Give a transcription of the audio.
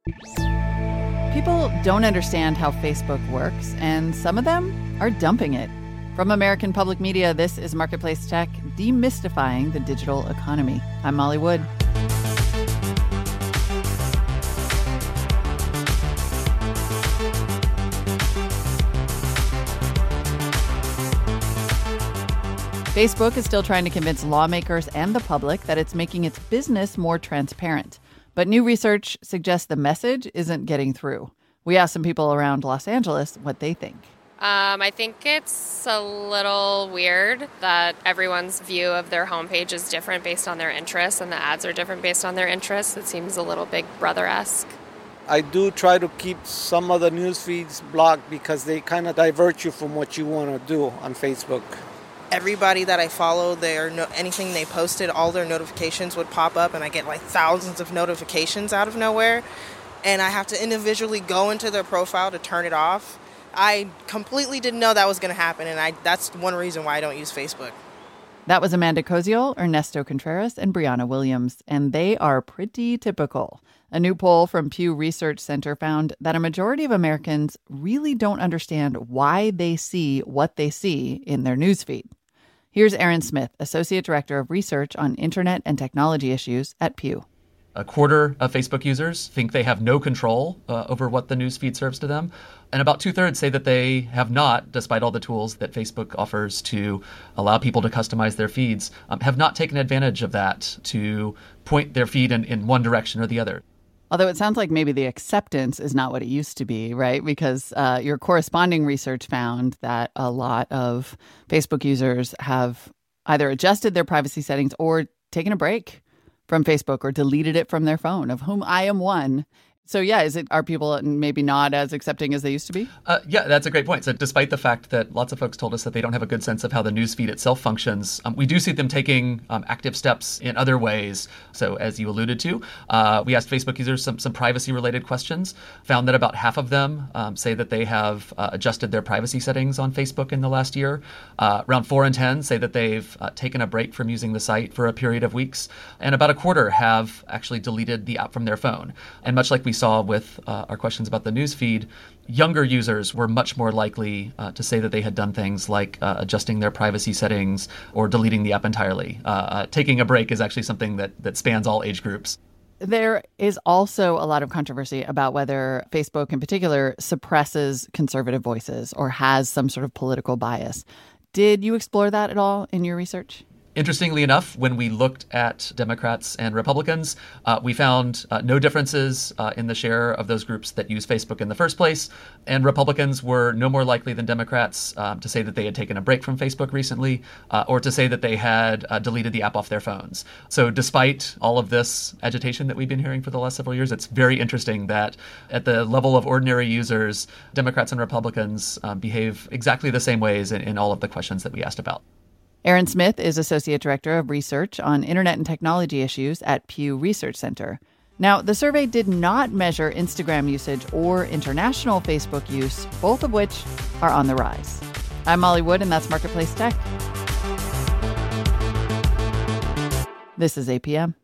People don't understand how Facebook works, and some of them are dumping it. From American Public Media, this is Marketplace Tech, demystifying the digital economy. I'm Molly Wood. Facebook is still trying to convince lawmakers and the public that it's making its business more transparent. But new research suggests the message isn't getting through. We asked some people around Los Angeles what they think. I think it's a little weird that everyone's view of their homepage is different based on their interests, and the ads are different based on their interests. It seems a little Big Brother-esque. I do try to keep some of the news feeds blocked because they kind of divert you from what you want to do on Facebook. Everybody that I follow, anything they posted, all their notifications would pop up, and I get like thousands of notifications out of nowhere. And I have to individually go into their profile to turn it off. I completely didn't know that was going to happen, and that's one reason why I don't use Facebook. That was Amanda Koziol, Ernesto Contreras, and Brianna Williams, and they are pretty typical. A new poll from Pew Research Center found that a majority of Americans really don't understand why they see what they see in their newsfeed. Here's Aaron Smith, Associate Director of Research on Internet and Technology Issues at Pew. A quarter of Facebook users think they have no control over what the newsfeed serves to them. And about 2/3 say that they have not, despite all the tools that Facebook offers to allow people to customize their feeds, have not taken advantage of that to point their feed in one direction or the other. Although it sounds like maybe the acceptance is not what it used to be, right? Because your corresponding research found that a lot of Facebook users have either adjusted their privacy settings or taken a break from Facebook or deleted it from their phone, of whom I am one. So yeah, are people maybe not as accepting as they used to be? Yeah, that's a great point. So despite the fact that lots of folks told us that they don't have a good sense of how the newsfeed itself functions, we do see them taking active steps in other ways. So as you alluded to, we asked Facebook users some privacy-related questions, found that about half of them say that they have adjusted their privacy settings on Facebook in the last year. Around 4 in 10 say that they've taken a break from using the site for a period of weeks. And about a quarter have actually deleted the app from their phone. And much like we saw with our questions about the newsfeed, younger users were much more likely to say that they had done things like adjusting their privacy settings or deleting the app entirely. Taking a break is actually something that spans all age groups. There is also a lot of controversy about whether Facebook in particular suppresses conservative voices or has some sort of political bias. Did you explore that at all in your research? Interestingly enough, when we looked at Democrats and Republicans, we found no differences in the share of those groups that use Facebook in the first place. And Republicans were no more likely than Democrats to say that they had taken a break from Facebook recently or to say that they had deleted the app off their phones. So despite all of this agitation that we've been hearing for the last several years, it's very interesting that at the level of ordinary users, Democrats and Republicans behave exactly the same ways in all of the questions that we asked about. Aaron Smith is Associate Director of Research on Internet and Technology Issues at Pew Research Center. Now, the survey did not measure Instagram usage or international Facebook use, both of which are on the rise. I'm Molly Wood, and that's Marketplace Tech. This is APM.